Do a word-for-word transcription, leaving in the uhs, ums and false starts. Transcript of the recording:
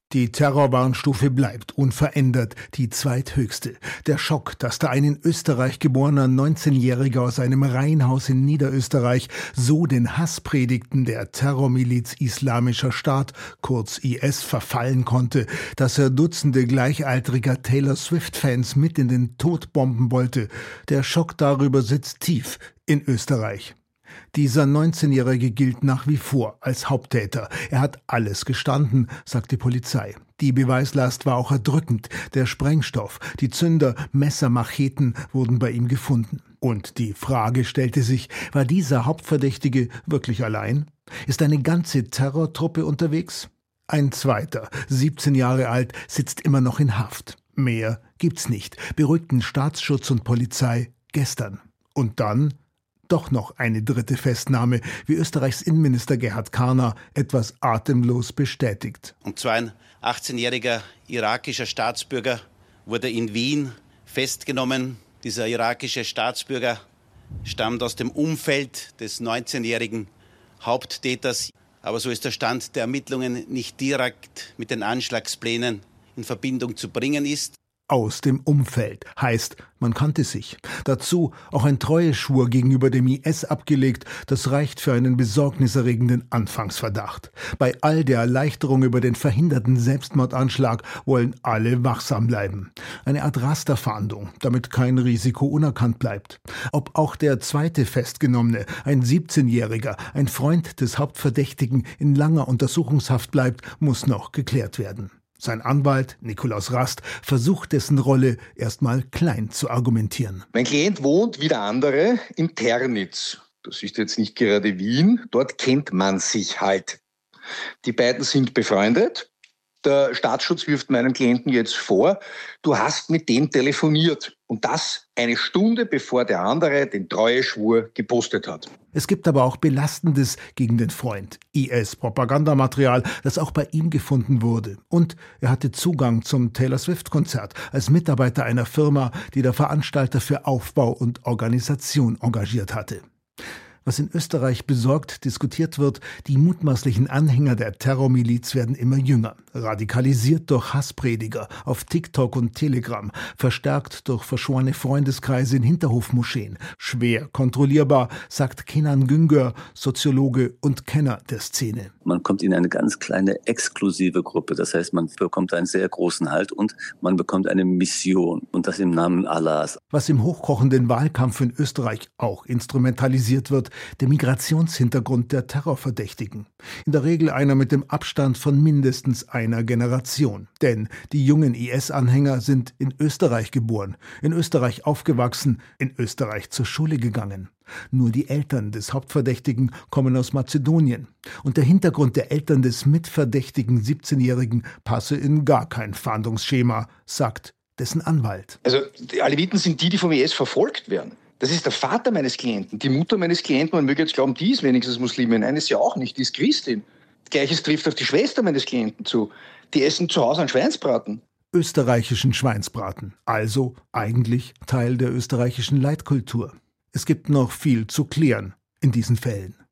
Die Terrorwarnstufe bleibt unverändert die zweithöchste. Der Schock, dass da ein in Österreich geborener neunzehnjähriger aus einem Reihenhaus in Niederösterreich so den Hasspredigten der Terrormiliz Islamischer Staat, kurz I S, verfallen konnte, dass er Dutzende gleichaltriger Taylor Swift-Fans mit in den Tod bomben wollte. Der Schock darüber sitzt tief in Österreich. Dieser neunzehnjährige gilt nach wie vor als Haupttäter. Er hat alles gestanden, sagt die Polizei. Die Beweislast war auch erdrückend. Der Sprengstoff, die Zünder, Messer, Macheten wurden bei ihm gefunden. Und die Frage stellte sich, war dieser Hauptverdächtige wirklich allein? Ist eine ganze Terrortruppe unterwegs? Ein zweiter, siebzehn Jahre alt, sitzt immer noch in Haft. Mehr gibt's nicht, beruhigten Staatsschutz und Polizei gestern. Und dann doch noch eine dritte Festnahme, wie Österreichs Innenminister Gerhard Karner etwas atemlos bestätigt. Und zwar ein achtzehnjähriger irakischer Staatsbürger wurde in Wien festgenommen. Dieser irakische Staatsbürger stammt aus dem Umfeld des neunzehnjährigen Haupttäters. Aber so ist der Stand der Ermittlungen, nicht direkt mit den Anschlagsplänen in Verbindung zu bringen ist. Aus dem Umfeld heißt, man kannte sich. Dazu auch ein Treueschwur gegenüber dem I S abgelegt, das reicht für einen besorgniserregenden Anfangsverdacht. Bei all der Erleichterung über den verhinderten Selbstmordanschlag wollen alle wachsam bleiben. Eine Art Rasterfahndung, damit kein Risiko unerkannt bleibt. Ob auch der zweite Festgenommene, ein siebzehnjähriger, ein Freund des Hauptverdächtigen, in langer Untersuchungshaft bleibt, muss noch geklärt werden. Sein Anwalt, Nikolaus Rast, versucht dessen Rolle erstmal klein zu argumentieren. Mein Klient wohnt wie der andere in Ternitz. Das ist jetzt nicht gerade Wien, dort kennt man sich halt. Die beiden sind befreundet. Der Staatsschutz wirft meinem Klienten jetzt vor, du hast mit dem telefoniert. Und das eine Stunde bevor der andere den Treueschwur gepostet hat. Es gibt aber auch Belastendes gegen den Freund. I S-Propagandamaterial, das auch bei ihm gefunden wurde. Und er hatte Zugang zum Taylor Swift-Konzert als Mitarbeiter einer Firma, die der Veranstalter für Aufbau und Organisation engagiert hatte. Was in Österreich besorgt diskutiert wird, die mutmaßlichen Anhänger der Terrormiliz werden immer jünger, radikalisiert durch Hassprediger auf TikTok und Telegram, verstärkt durch verschworene Freundeskreise in Hinterhofmoscheen, schwer kontrollierbar, sagt Kenan Güngör, Soziologe und Kenner der Szene. Man kommt in eine ganz kleine exklusive Gruppe, das heißt, man bekommt einen sehr großen Halt und man bekommt eine Mission und das im Namen Allahs. Was im hochkochenden Wahlkampf in Österreich auch instrumentalisiert wird, der Migrationshintergrund der Terrorverdächtigen. In der Regel einer mit dem Abstand von mindestens einer Generation. Denn die jungen I S-Anhänger sind in Österreich geboren, in Österreich aufgewachsen, in Österreich zur Schule gegangen. Nur die Eltern des Hauptverdächtigen kommen aus Mazedonien. Und der Hintergrund der Eltern des mitverdächtigen siebzehnjährigen passe in gar kein Fahndungsschema, sagt dessen Anwalt. Also die Aleviten sind die, die vom I S verfolgt werden. Das ist der Vater meines Klienten. Die Mutter meines Klienten, man möge jetzt glauben, die ist wenigstens Muslimin. Nein, ist ja auch nicht, die ist Christin. Gleiches trifft auf die Schwester meines Klienten zu. Die essen zu Hause einen Schweinsbraten. Österreichischen Schweinsbraten. Also eigentlich Teil der österreichischen Leitkultur. Es gibt noch viel zu klären in diesen Fällen.